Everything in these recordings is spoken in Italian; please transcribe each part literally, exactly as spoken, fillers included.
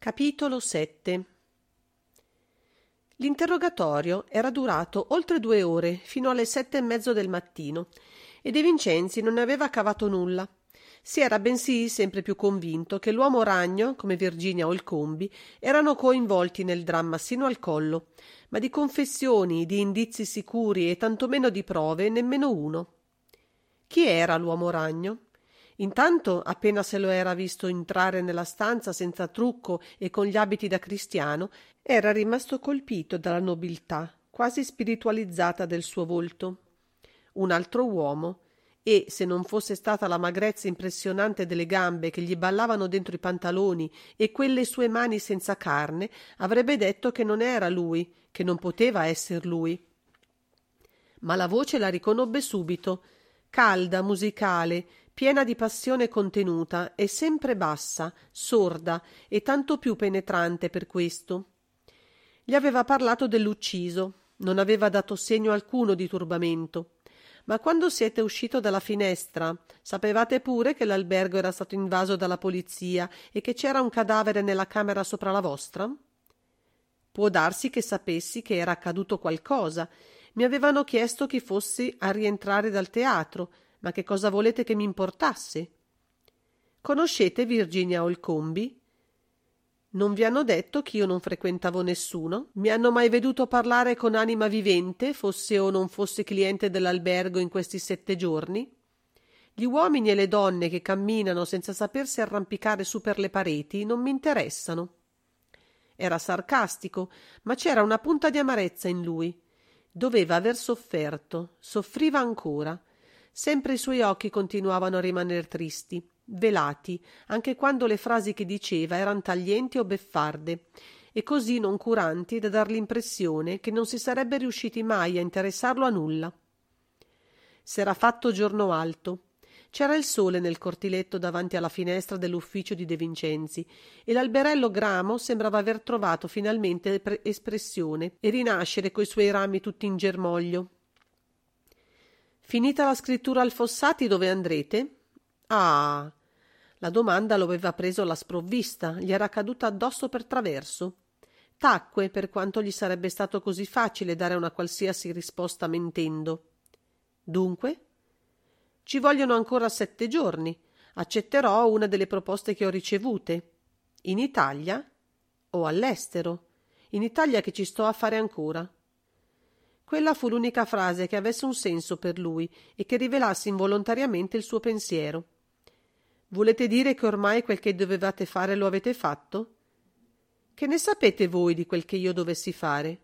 Capitolo sette. L'interrogatorio era durato oltre due ore, fino alle sette e mezzo del mattino, e De Vincenzi non ne aveva cavato nulla. Si era bensì sempre più convinto che l'uomo ragno, come Virginia o il Combi, erano coinvolti nel dramma sino al collo, ma di confessioni, di indizi sicuri e tantomeno di prove nemmeno uno. Chi era l'uomo ragno? Intanto, appena se lo era visto entrare nella stanza senza trucco e con gli abiti da cristiano, era rimasto colpito dalla nobiltà, quasi spiritualizzata del suo volto. Un altro uomo, e, se non fosse stata la magrezza impressionante delle gambe che gli ballavano dentro i pantaloni e quelle sue mani senza carne, avrebbe detto che non era lui, che non poteva esser lui. Ma la voce la riconobbe subito, calda, musicale, piena di passione contenuta e sempre bassa, sorda e tanto più penetrante per questo. Gli aveva parlato dell'ucciso, non aveva dato segno alcuno di turbamento. Ma quando siete uscito dalla finestra, sapevate pure che l'albergo era stato invaso dalla polizia e che c'era un cadavere nella camera sopra la vostra? Può darsi che sapessi che era accaduto qualcosa. Mi avevano chiesto chi fossi a rientrare dal teatro. Ma che cosa volete che mi importasse? Conoscete Virginia o il Combi? Non vi hanno detto che io non frequentavo nessuno? Mi hanno mai veduto parlare con anima vivente, fosse o non fosse cliente dell'albergo in questi sette giorni? Gli uomini e le donne che camminano senza sapersi arrampicare su per le pareti non mi interessano. Era sarcastico, ma c'era una punta di amarezza in lui. Doveva aver sofferto, soffriva ancora. Sempre i suoi occhi continuavano a rimaner tristi, velati, anche quando le frasi che diceva eran taglienti o beffarde, e così noncuranti da dar l'impressione che non si sarebbe riusciti mai a interessarlo a nulla. S'era fatto giorno alto. C'era il sole nel cortiletto davanti alla finestra dell'ufficio di De Vincenzi, e l'alberello gramo sembrava aver trovato finalmente espressione e rinascere coi suoi rami tutti in germoglio. Finita la scrittura al Fossati, dove andrete? Ah! La domanda lo aveva preso alla sprovvista, gli era caduta addosso per traverso. Tacque, per quanto gli sarebbe stato così facile dare una qualsiasi risposta mentendo. Dunque? Ci vogliono ancora sette giorni. Accetterò una delle proposte che ho ricevute. In Italia o all'estero? In Italia che ci sto a fare ancora. Quella fu l'unica frase che avesse un senso per lui e che rivelasse involontariamente il suo pensiero. Volete dire che ormai quel che dovevate fare lo avete fatto? Che ne sapete voi di quel che io dovessi fare?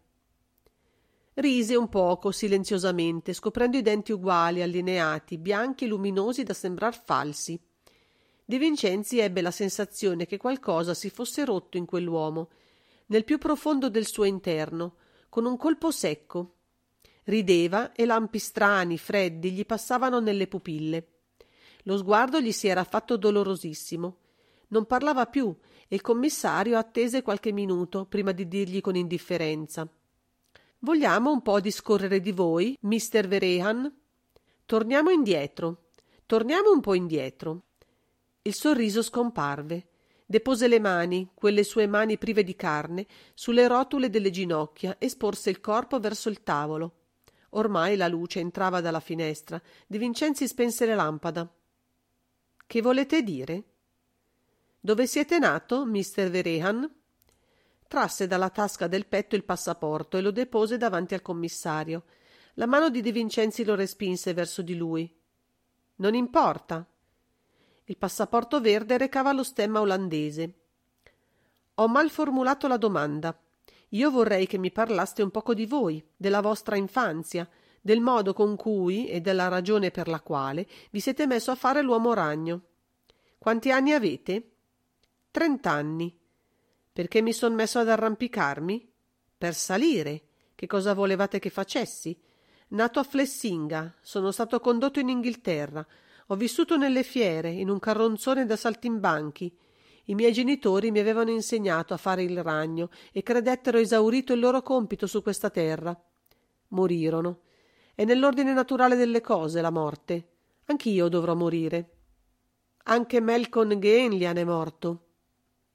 Rise un poco, silenziosamente, scoprendo i denti uguali, allineati, bianchi e luminosi da sembrar falsi. De Vincenzi ebbe la sensazione che qualcosa si fosse rotto in quell'uomo, nel più profondo del suo interno, con un colpo secco. Rideva e lampi strani, freddi, gli passavano nelle pupille. Lo sguardo gli si era fatto dolorosissimo. Non parlava più e il commissario attese qualche minuto prima di dirgli con indifferenza: «Vogliamo un po' discorrere di voi, mister Vehrehan? Torniamo indietro. Torniamo un po' indietro». Il sorriso scomparve. Depose le mani, quelle sue mani prive di carne, sulle rotule delle ginocchia e sporse il corpo verso il tavolo. Ormai la luce entrava dalla finestra. De Vincenzi spense la lampada. «Che volete dire?» «Dove siete nato, mister Vehrehan?» Trasse dalla tasca del petto il passaporto e lo depose davanti al commissario. La mano di De Vincenzi lo respinse verso di lui. «Non importa». Il passaporto verde recava lo stemma olandese. «Ho mal formulato la domanda. Io vorrei che mi parlaste un poco di voi, della vostra infanzia, del modo con cui e della ragione per la quale vi siete messo a fare l'uomo ragno. Quanti anni avete?» «Trent'anni». «Perché mi son messo ad arrampicarmi?» «Per salire. Che cosa volevate che facessi? Nato a Flessinga, sono stato condotto in Inghilterra, ho vissuto nelle fiere, in un carronzone da saltimbanchi. I miei genitori mi avevano insegnato a fare il ragno e credettero esaurito il loro compito su questa terra. Morirono. È nell'ordine naturale delle cose la morte. Anch'io dovrò morire. Anche Malcolm Ganlian è morto.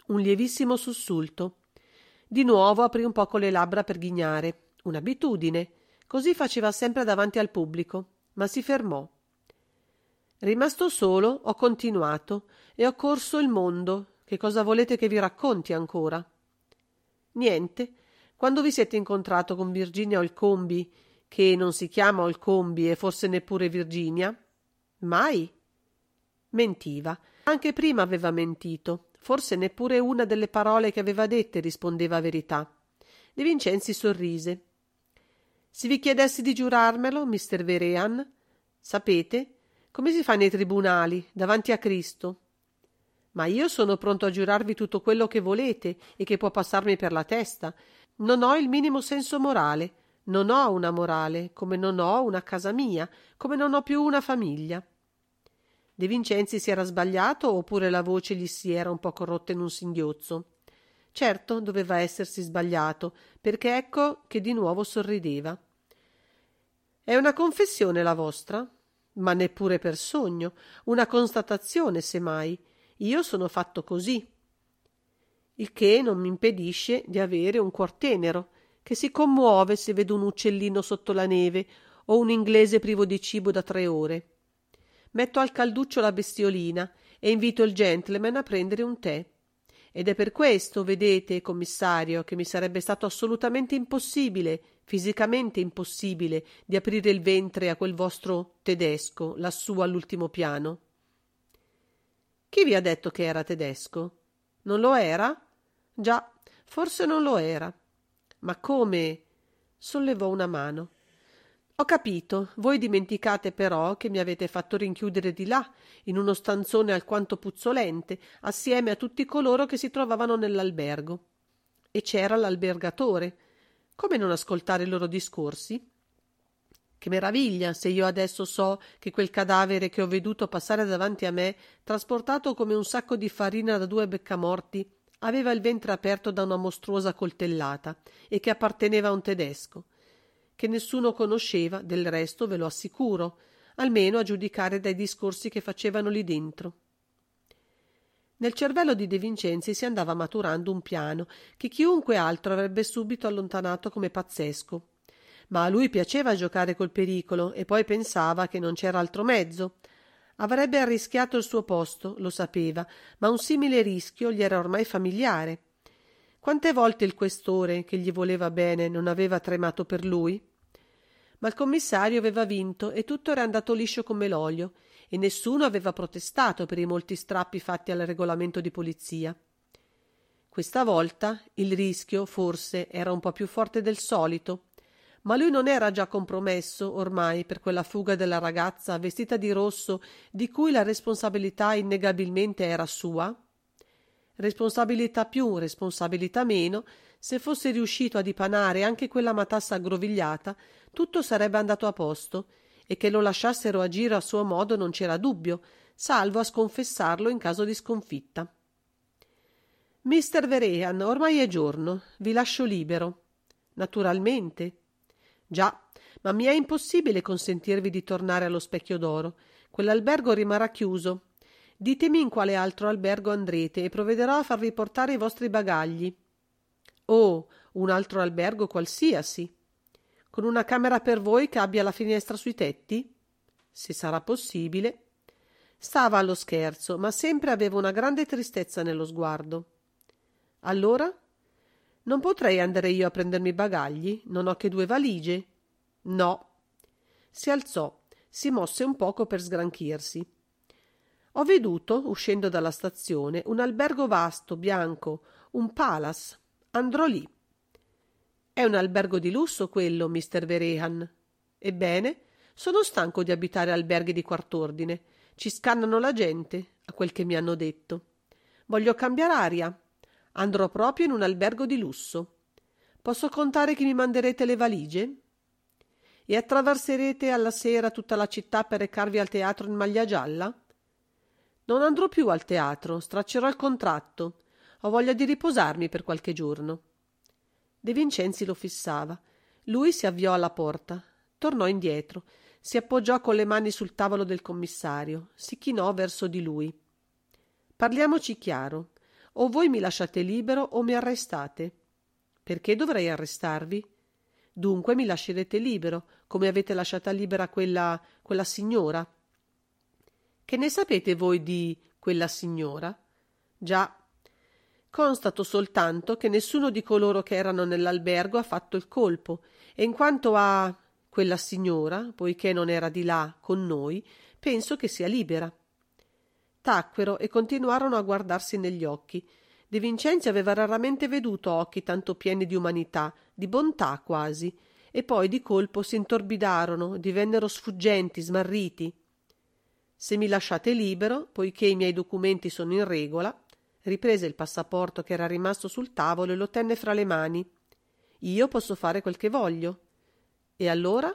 Un lievissimo sussulto. Di nuovo aprì un poco le labbra per ghignare. Un'abitudine. Così faceva sempre davanti al pubblico, ma si fermò. Rimasto solo, ho continuato e ho corso il mondo. Che cosa volete che vi racconti ancora? Niente. Quando vi siete incontrato con Virginia Olcombi, che non si chiama Olcombi e forse neppure Virginia? Mai. Mentiva. Anche prima aveva mentito. Forse neppure una delle parole che aveva dette rispondeva a verità. De Vincenzi sorrise. Se vi chiedessi di giurarmelo, mister Vehrehan, sapete come si fa nei tribunali, davanti a Cristo? Ma io sono pronto a giurarvi tutto quello che volete e che può passarmi per la testa. Non ho il minimo senso morale, non ho una morale, come non ho una casa mia, come non ho più una famiglia. De Vincenzi si era sbagliato oppure la voce gli si era un po' corrotta in un singhiozzo? Certo, doveva essersi sbagliato, perché ecco che di nuovo sorrideva. È una confessione la vostra? Ma neppure per sogno, una constatazione, semmai. Io sono fatto così. Il che non mi impedisce di avere un cuor tenero, che si commuove se vedo un uccellino sotto la neve o un inglese privo di cibo da tre ore. Metto al calduccio la bestiolina e invito il gentleman a prendere un tè. Ed è per questo, vedete, commissario, che mi sarebbe stato assolutamente impossibile, fisicamente impossibile, di aprire il ventre a quel vostro tedesco, lassù all'ultimo piano. Chi vi ha detto che era tedesco? Non lo era? Già, forse non lo era. Ma come? Sollevò una mano. Ho capito, voi dimenticate però che mi avete fatto rinchiudere di là, in uno stanzone alquanto puzzolente, assieme a tutti coloro che si trovavano nell'albergo. E c'era l'albergatore. Come non ascoltare i loro discorsi? Che meraviglia se io adesso so che quel cadavere che ho veduto passare davanti a me, trasportato come un sacco di farina da due beccamorti, aveva il ventre aperto da una mostruosa coltellata e che apparteneva a un tedesco, che nessuno conosceva, del resto ve lo assicuro, almeno a giudicare dai discorsi che facevano lì dentro. Nel cervello di De Vincenzi si andava maturando un piano che chiunque altro avrebbe subito allontanato come pazzesco. Ma a lui piaceva giocare col pericolo e poi pensava che non c'era altro mezzo. Avrebbe arrischiato il suo posto, lo sapeva, ma un simile rischio gli era ormai familiare. Quante volte il questore, che gli voleva bene, non aveva tremato per lui? Ma il commissario aveva vinto e tutto era andato liscio come l'olio e nessuno aveva protestato per i molti strappi fatti al regolamento di polizia. Questa volta il rischio, forse, era un po' più forte del solito, ma lui non era già compromesso ormai per quella fuga della ragazza vestita di rosso di cui la responsabilità innegabilmente era sua? Responsabilità più, responsabilità meno, se fosse riuscito a dipanare anche quella matassa aggrovigliata, tutto sarebbe andato a posto, e che lo lasciassero agire a suo modo non c'era dubbio, salvo a sconfessarlo in caso di sconfitta. mister Vehrehan, ormai è giorno, vi lascio libero. Naturalmente. Già, ma mi è impossibile consentirvi di tornare allo Specchio d'Oro. Quell'albergo rimarrà chiuso. Ditemi in quale altro albergo andrete e provvederò a farvi portare i vostri bagagli. Oh, un altro albergo qualsiasi. Con una camera per voi che abbia la finestra sui tetti? Se sarà possibile. Stava allo scherzo, ma sempre aveva una grande tristezza nello sguardo. Allora? Non potrei andare io a prendermi i bagagli? Non ho che due valigie. No. Si alzò, si mosse un poco per sgranchirsi. Ho veduto, uscendo dalla stazione, un albergo vasto, bianco, un palace. Andrò lì. È un albergo di lusso quello, mister Vehrehan. Ebbene, sono stanco di abitare alberghi di quart'ordine. Ci scannano la gente, a quel che mi hanno detto. Voglio cambiare aria. Andrò proprio in un albergo di lusso. Posso contare che mi manderete le valigie? E attraverserete alla sera tutta la città per recarvi al teatro in maglia gialla? Non andrò più al teatro, straccerò il contratto. Ho voglia di riposarmi per qualche giorno. De Vincenzi lo fissava. Lui si avviò alla porta, tornò indietro, si appoggiò con le mani sul tavolo del commissario, si chinò verso di lui. Parliamoci chiaro. O voi mi lasciate libero o mi arrestate. Perché dovrei arrestarvi? Dunque mi lascerete libero, come avete lasciata libera quella, quella signora. Che ne sapete voi di quella signora? Già, constato soltanto che nessuno di coloro che erano nell'albergo ha fatto il colpo, e in quanto a quella signora, poiché non era di là con noi, penso che sia libera. Tacquero e continuarono a guardarsi negli occhi. De Vincenzi aveva raramente veduto occhi tanto pieni di umanità, di bontà quasi, e poi di colpo si intorbidarono, divennero sfuggenti, smarriti. Se mi lasciate libero, poiché i miei documenti sono in regola, riprese il passaporto che era rimasto sul tavolo e lo tenne fra le mani. Io posso fare quel che voglio. E allora?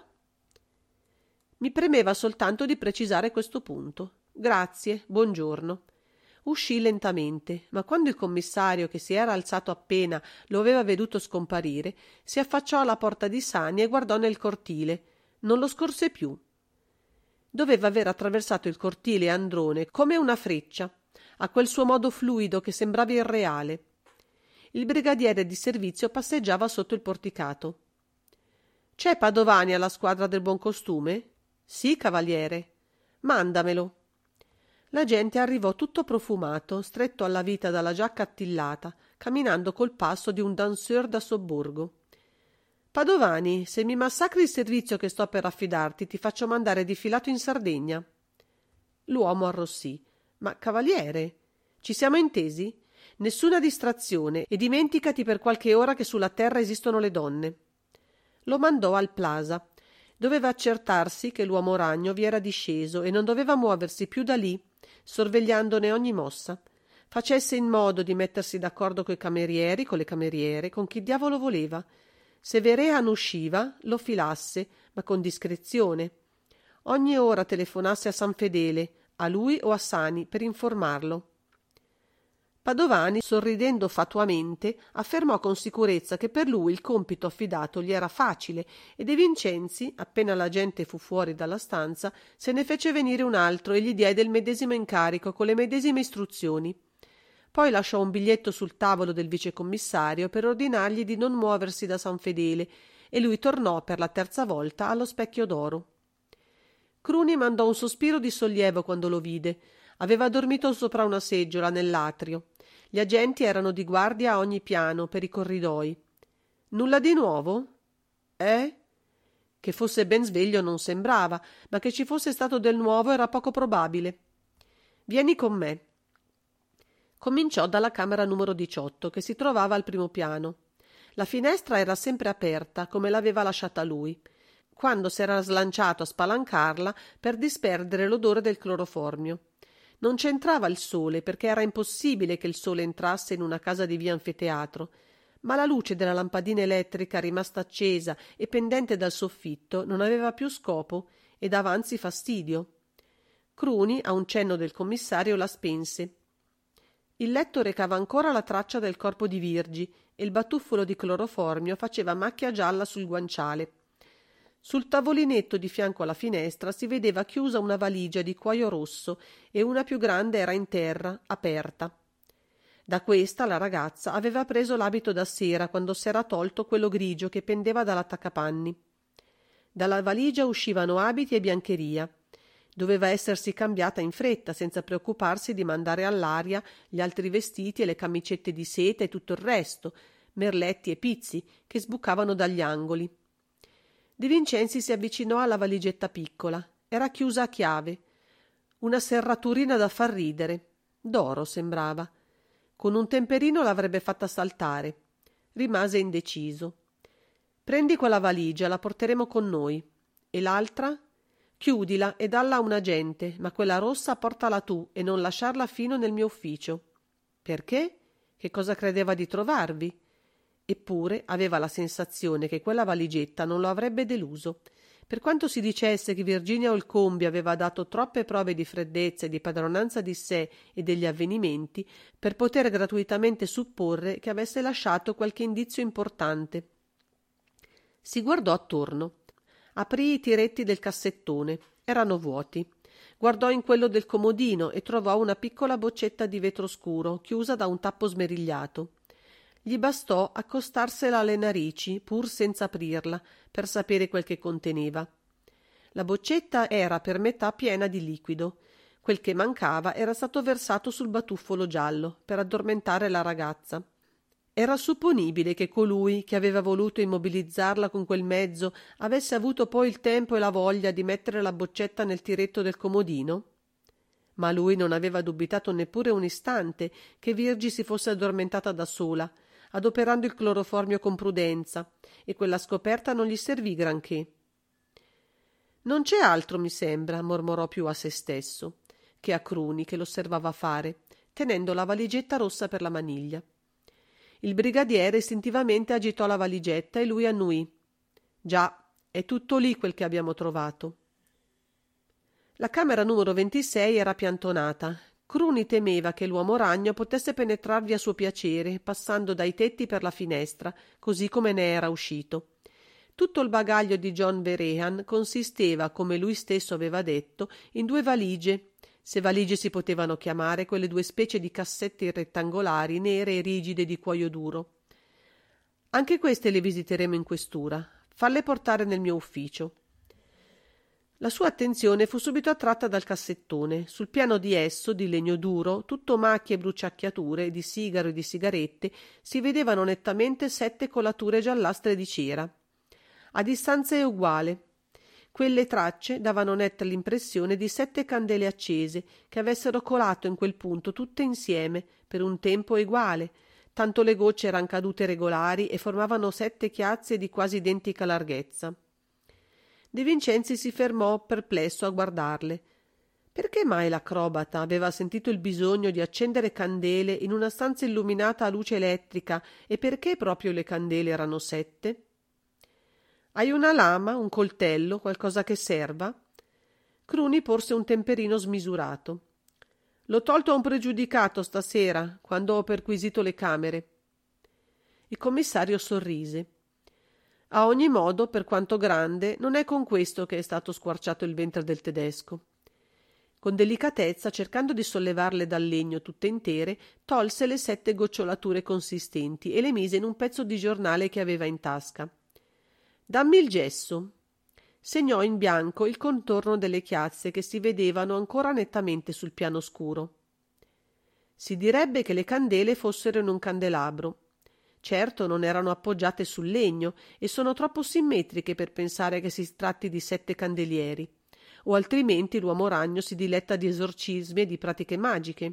Mi premeva soltanto di precisare questo punto. Grazie, buongiorno. Uscì lentamente, ma quando il commissario, che si era alzato appena, lo aveva veduto scomparire, si affacciò alla porta di Sani e guardò nel cortile. Non lo scorse più. Doveva aver attraversato il cortile Androne come una freccia, a quel suo modo fluido che sembrava irreale. Il brigadiere di servizio passeggiava sotto il porticato. «C'è Padovani alla squadra del buon costume?» «Sì, cavaliere». «Mandamelo». L'agente arrivò tutto profumato, stretto alla vita dalla giacca attillata, camminando col passo di un danseur da sobborgo. «Padovani, se mi massacri il servizio che sto per affidarti, ti faccio mandare di filato in Sardegna». L'uomo arrossì. «Ma, cavaliere, ci siamo intesi? Nessuna distrazione e dimenticati per qualche ora che sulla terra esistono le donne». Lo mandò al Plaza. Doveva accertarsi che l'uomo ragno vi era disceso e non doveva muoversi più da lì, sorvegliandone ogni mossa. Facesse in modo di mettersi d'accordo coi camerieri, con le cameriere, con chi diavolo voleva. Se Verean usciva, lo filasse, ma con discrezione. Ogni ora telefonasse a San Fedele, a lui o a Sani, per informarlo. Padovani, sorridendo fatuamente, affermò con sicurezza che per lui il compito affidato gli era facile e De Vincenzi, appena la gente fu fuori dalla stanza, se ne fece venire un altro e gli diede il medesimo incarico con le medesime istruzioni. Poi lasciò un biglietto sul tavolo del vicecommissario per ordinargli di non muoversi da San Fedele e lui tornò per la terza volta allo Specchio d'Oro. Cruni mandò un sospiro di sollievo quando lo vide. Aveva dormito sopra una seggiola nell'atrio. Gli agenti erano di guardia a ogni piano, per i corridoi. Nulla di nuovo? Eh? Che fosse ben sveglio non sembrava, ma che ci fosse stato del nuovo era poco probabile. Vieni con me. Cominciò dalla camera numero diciotto, che si trovava al primo piano. La finestra era sempre aperta, come l'aveva lasciata lui, quando s'era slanciato a spalancarla per disperdere l'odore del cloroformio. Non c'entrava il sole, perché era impossibile che il sole entrasse in una casa di via Anfiteatro, ma la luce della lampadina elettrica rimasta accesa e pendente dal soffitto non aveva più scopo e dava anzi fastidio. Cruni, a un cenno del commissario, la spense. Il letto recava ancora la traccia del corpo di Virgi e il batuffolo di cloroformio faceva macchia gialla sul guanciale. Sul tavolinetto di fianco alla finestra si vedeva chiusa una valigia di cuoio rosso e una più grande era in terra, aperta. Da questa la ragazza aveva preso l'abito da sera quando s'era tolto quello grigio che pendeva dall'attaccapanni. Dalla valigia uscivano abiti e biancheria. Doveva essersi cambiata in fretta, senza preoccuparsi di mandare all'aria gli altri vestiti e le camicette di seta e tutto il resto, merletti e pizzi, che sbucavano dagli angoli. De Vincenzi si avvicinò alla valigetta piccola. Era chiusa a chiave. Una serraturina da far ridere. D'oro sembrava. Con un temperino l'avrebbe fatta saltare. Rimase indeciso. Prendi quella valigia, la porteremo con noi. E l'altra? Chiudila e dalla a un agente, ma quella rossa portala tu e non lasciarla fino nel mio ufficio. Perché? Che cosa credeva di trovarvi? Eppure aveva la sensazione che quella valigetta non lo avrebbe deluso. Per quanto si dicesse che Virginia Olcombi aveva dato troppe prove di freddezza e di padronanza di sé e degli avvenimenti per poter gratuitamente supporre che avesse lasciato qualche indizio importante. Si guardò attorno. Aprì i tiretti del cassettone. Erano vuoti. Guardò in quello del comodino e trovò una piccola boccetta di vetro scuro, chiusa da un tappo smerigliato. Gli bastò accostarsela alle narici, pur senza aprirla, per sapere quel che conteneva. La boccetta era per metà piena di liquido. Quel che mancava era stato versato sul batuffolo giallo, per addormentare la ragazza. Era supponibile che colui che aveva voluto immobilizzarla con quel mezzo avesse avuto poi il tempo e la voglia di mettere la boccetta nel tiretto del comodino? Ma lui non aveva dubitato neppure un istante che Virgi si fosse addormentata da sola, adoperando il cloroformio con prudenza, e quella scoperta non gli servì granché. «Non c'è altro, mi sembra», mormorò più a se stesso che a Cruni, che l'osservava fare, tenendo la valigetta rossa per la maniglia. Il brigadiere istintivamente agitò la valigetta e lui annuì. «Già, è tutto lì quel che abbiamo trovato». La camera numero ventisei era piantonata. Cruni temeva che l'uomo ragno potesse penetrarvi a suo piacere, passando dai tetti per la finestra, così come ne era uscito. Tutto il bagaglio di John Vehrehan consisteva, come lui stesso aveva detto, in due valigie, se valigie si potevano chiamare quelle due specie di cassette rettangolari, nere e rigide di cuoio duro. «Anche queste le visiteremo in questura. Falle portare nel mio ufficio». La sua attenzione fu subito attratta dal cassettone. Sul piano di esso, di legno duro, tutto macchie e bruciacchiature, di sigaro e di sigarette, si vedevano nettamente sette colature giallastre di cera. A distanze uguali. Quelle tracce davano netta l'impressione di sette candele accese che avessero colato in quel punto tutte insieme, per un tempo eguale, tanto le gocce eran cadute regolari e formavano sette chiazze di quasi identica larghezza. De Vincenzi si fermò perplesso a guardarle. Perché mai l'acrobata aveva sentito il bisogno di accendere candele in una stanza illuminata a luce elettrica, e perché proprio le candele erano sette? «Hai una lama, un coltello, qualcosa che serva?» Cruni porse un temperino smisurato. «L'ho tolto a un pregiudicato stasera, quando ho perquisito le camere». Il commissario sorrise. «A ogni modo, per quanto grande, non è con questo che è stato squarciato il ventre del tedesco». Con delicatezza, cercando di sollevarle dal legno tutte intere, tolse le sette gocciolature consistenti e le mise in un pezzo di giornale che aveva in tasca. «Dammi il gesso». Segnò in bianco il contorno delle chiazze che si vedevano ancora nettamente sul piano scuro. Si direbbe che le candele fossero in un candelabro. Certo non erano appoggiate sul legno e sono troppo simmetriche per pensare che si tratti di sette candelieri, o altrimenti l'uomo ragno si diletta di esorcismi e di pratiche magiche.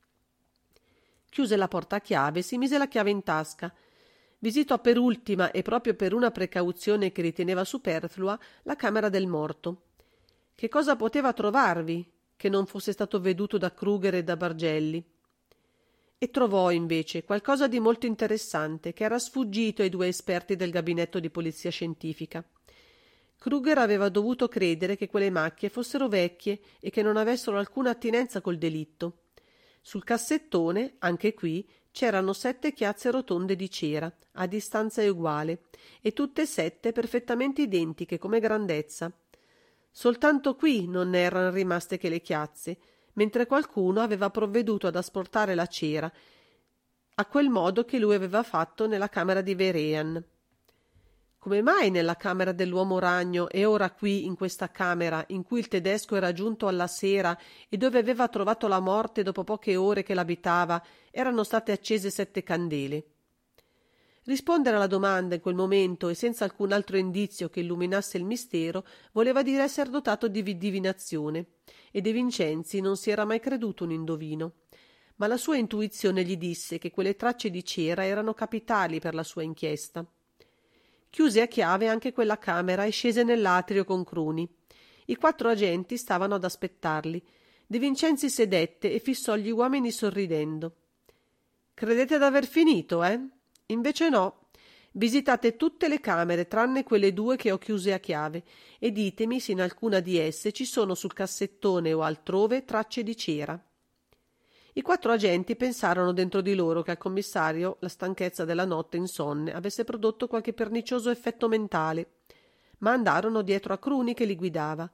Chiuse la porta a chiave e si mise la chiave in tasca. Visitò per ultima, e proprio per una precauzione che riteneva superflua, la camera del morto. Che cosa poteva trovarvi che non fosse stato veduto da Kruger e da Bargelli? E trovò invece qualcosa di molto interessante che era sfuggito ai due esperti del gabinetto di polizia scientifica. Kruger aveva dovuto credere che quelle macchie fossero vecchie e che non avessero alcuna attinenza col delitto. Sul cassettone, anche qui, c'erano sette chiazze rotonde di cera, a distanza uguale, e tutte e sette perfettamente identiche come grandezza. Soltanto qui non ne erano rimaste che le chiazze, mentre qualcuno aveva provveduto ad asportare la cera, a quel modo che lui aveva fatto nella camera di Vehrehan. Come mai nella camera dell'uomo ragno e ora qui in questa camera in cui il tedesco era giunto alla sera e dove aveva trovato la morte dopo poche ore che l'abitava erano state accese sette candele? Rispondere alla domanda in quel momento e senza alcun altro indizio che illuminasse il mistero voleva dire essere dotato di divinazione, e De Vincenzi non si era mai creduto un indovino. Ma la sua intuizione gli disse che quelle tracce di cera erano capitali per la sua inchiesta. Chiuse a chiave anche quella camera e scese nell'atrio con Cruni. I quattro agenti stavano ad aspettarli. De Vincenzi sedette e fissò gli uomini sorridendo. «Credete d'aver finito, eh? Invece no. Visitate tutte le camere, tranne quelle due che ho chiuse a chiave, e ditemi se in alcuna di esse ci sono sul cassettone o altrove tracce di cera». I quattro agenti pensarono dentro di loro che al commissario la stanchezza della notte insonne avesse prodotto qualche pernicioso effetto mentale, ma andarono dietro a Cruni che li guidava.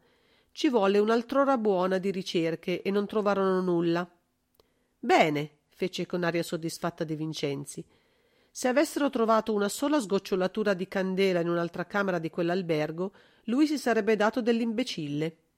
Ci volle un'altr'ora buona di ricerche e non trovarono nulla. Bene, fece con aria soddisfatta De Vincenzi. Se avessero trovato una sola sgocciolatura di candela in un'altra camera di quell'albergo, lui si sarebbe dato dell'imbecille.